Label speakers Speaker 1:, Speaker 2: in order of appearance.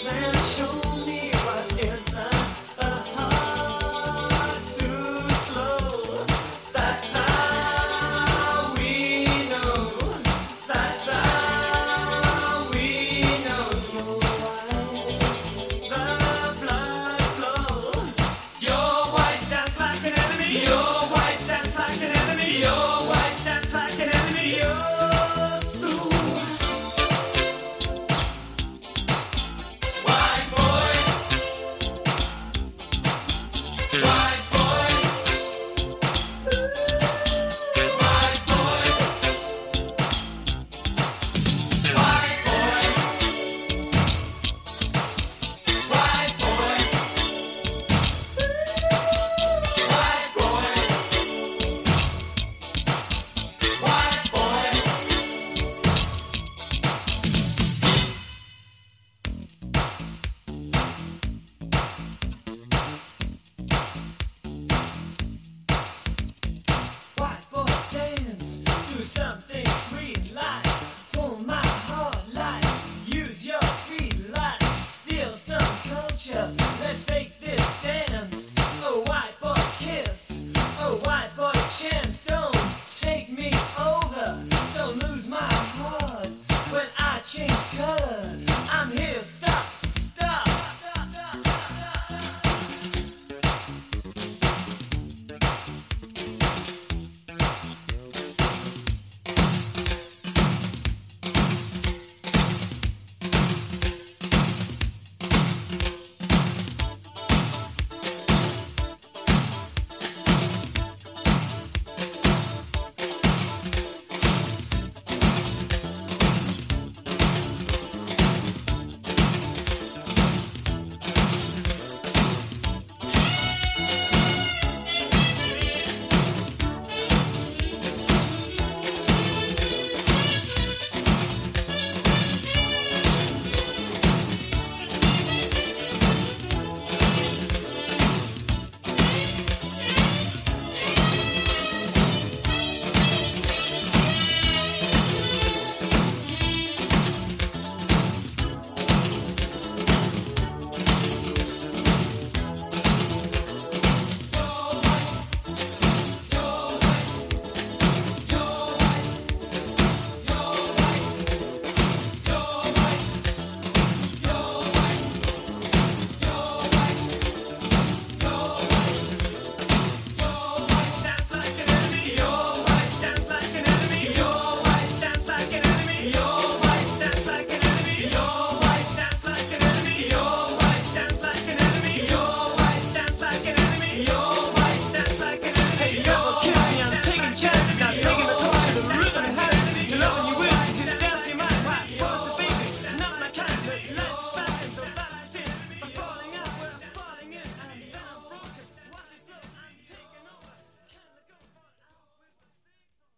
Speaker 1: and show me what isn't a heart too slow. That's how we know. That's how we know why the blood flows. Your white stands like an enemy. Your white stands like an enemy. Your white stands like an enemy. You're so white boy. White boy. White boy. White boy. White boy. White boy. White boy. White boy dance, do something sweet like pull my heart like use your feet like steal some culture. Let's fake this dance. Oh white boy kiss, oh white boy chance. Don't take me over, don't lose my heart when I change color.